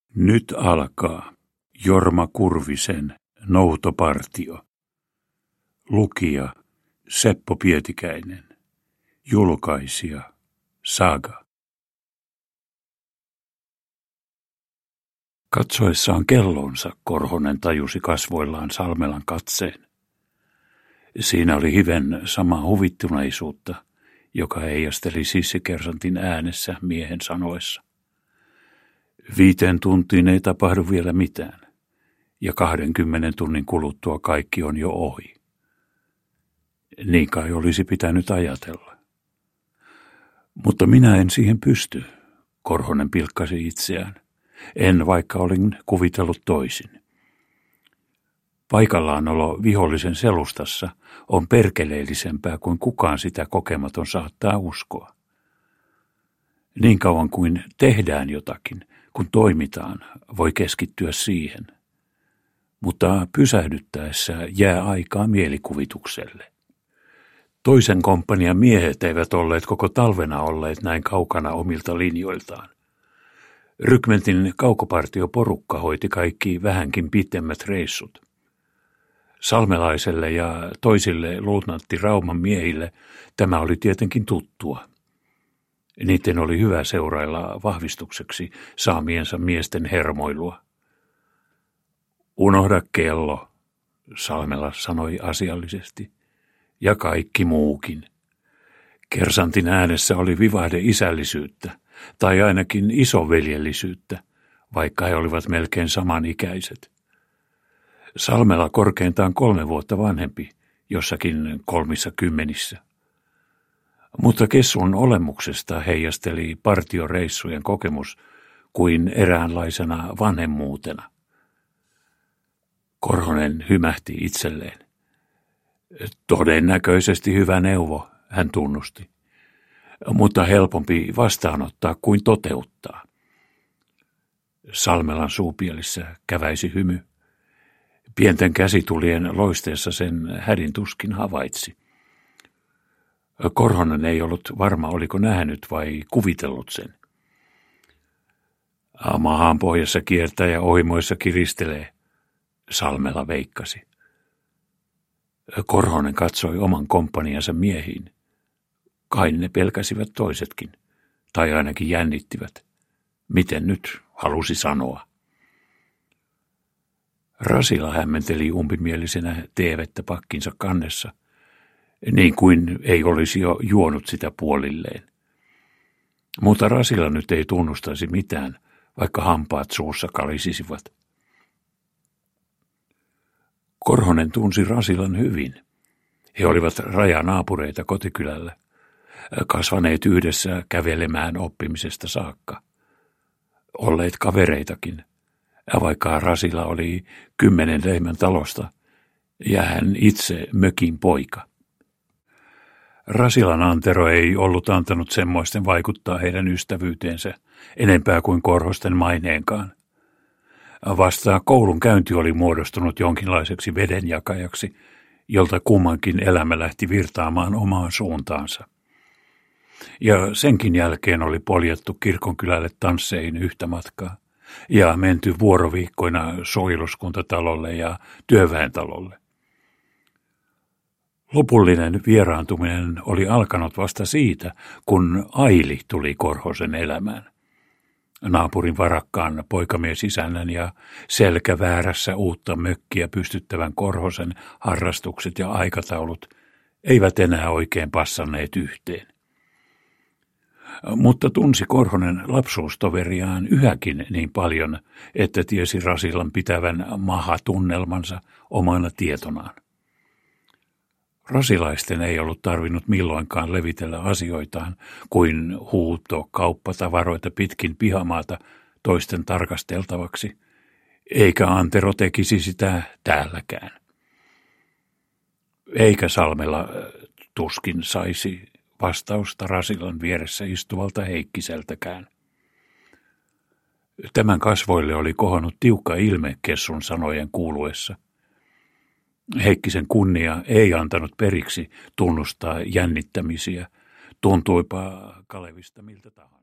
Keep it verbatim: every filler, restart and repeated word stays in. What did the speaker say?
Nyt alkaa Jorma Kurvisen Noutopartio. Lukija Seppo Pietikäinen. Julkaisija Saga. Katsoessaan kellonsa Korhonen tajusi kasvoillaan Salmelan katseen. Siinä oli hiven samaa huvittuneisuutta, joka heijasteli sissikersantin äänessä miehen sanoessa. Viiteen tuntiin ei tapahdu vielä mitään, ja kahdenkymmenen tunnin kuluttua kaikki on jo ohi. Niin kai olisi pitänyt ajatella. Mutta minä en siihen pysty, Korhonen pilkkasi itseään. En, vaikka olin kuvitellut toisin. Paikallaanolo vihollisen selustassa on perkeleellisempää kuin kukaan sitä kokematon saattaa uskoa. Niin kauan kuin tehdään jotakin, kun toimitaan, voi keskittyä siihen. Mutta pysähdyttäessä jää aikaa mielikuvitukselle. Toisen komppanian miehet eivät olleet koko talvena olleet näin kaukana omilta linjoiltaan. Rykmentin kaukopartioporukka hoiti kaikki vähänkin pitemmät reissut. Salmelaiselle ja toisille luutnantti Rauman miehille tämä oli tietenkin tuttua. Niiden oli hyvä seurailla vahvistukseksi saamiensa miesten hermoilua. Unohda kello, Salmela sanoi asiallisesti, ja kaikki muukin. Kersantin äänessä oli vivahde isällisyyttä, tai ainakin isoveljellisyyttä, vaikka he olivat melkein samanikäiset. Salmela korkeintaan kolme vuotta vanhempi, jossakin kolmissa kymmenissä. Mutta Kessun olemuksesta heijasteli partioreissujen kokemus kuin eräänlaisena vanhemmuutena. Korhonen hymähti itselleen. Todennäköisesti hyvä neuvo, hän tunnusti, mutta helpompi vastaanottaa kuin toteuttaa. Salmelan suupielissä käväisi hymy. Pienten käsitulien loisteessa sen hädin tuskin havaitsi. Korhonen ei ollut varma, oliko nähnyt vai kuvitellut sen. Mahaan pohjassa kiertää ja ohimoissa kiristelee, Salmela veikkasi. Korhonen katsoi oman komppaniansa miehiin. Kai ne pelkäsivät toisetkin, tai ainakin jännittivät. Miten nyt, halusi sanoa. Rasila hämmenteli umpimielisenä teevettä pakkinsa kannessa, niin kuin ei olisi jo juonut sitä puolilleen. Mutta Rasila nyt ei tunnustaisi mitään, vaikka hampaat suussa kalisisivat. Korhonen tunsi Rasilan hyvin. He olivat rajanaapureita kotikylällä, kasvaneet yhdessä kävelemään oppimisesta saakka. Olleet kavereitakin, vaikka Rasila oli kymmenen lehmän talosta ja hän itse mökin poika. Rasilan Antero ei ollut antanut semmoisten vaikuttaa heidän ystävyyteensä enempää kuin Korhosten maineenkaan. Vasta koulun käynti oli muodostunut jonkinlaiseksi vedenjakajaksi, jolta kummankin elämä lähti virtaamaan omaan suuntaansa. Ja senkin jälkeen oli poljettu kirkonkylälle tansseihin yhtä matkaa ja menty vuoroviikkoina soiluskuntatalolle ja työväentalolle. Lopullinen vieraantuminen oli alkanut vasta siitä, kun Aili tuli Korhosen elämään. Naapurin varakkaan poikamiesisännän ja selkäväärässä uutta mökkiä pystyttävän Korhosen harrastukset ja aikataulut eivät enää oikein passanneet yhteen. Mutta tunsi Korhonen lapsuustoveriaan yhäkin niin paljon, että tiesi Rasilan pitävän mahatunnelmansa omana tietonaan. Rasilaisten ei ollut tarvinnut milloinkaan levitellä asioitaan kuin huuto kauppatavaroita pitkin pihamaata toisten tarkasteltavaksi, eikä Antero tekisi sitä täälläkään. Eikä Salmela tuskin saisi vastausta Rasilan vieressä istuvalta Heikkiseltäkään. Tämän kasvoille oli kohonnut tiukka ilme Kessun sanojen kuuluessa. Heikkisen kunnia ei antanut periksi tunnustaa jännittämisiä, tuntuipa Kalevista miltä tahansa.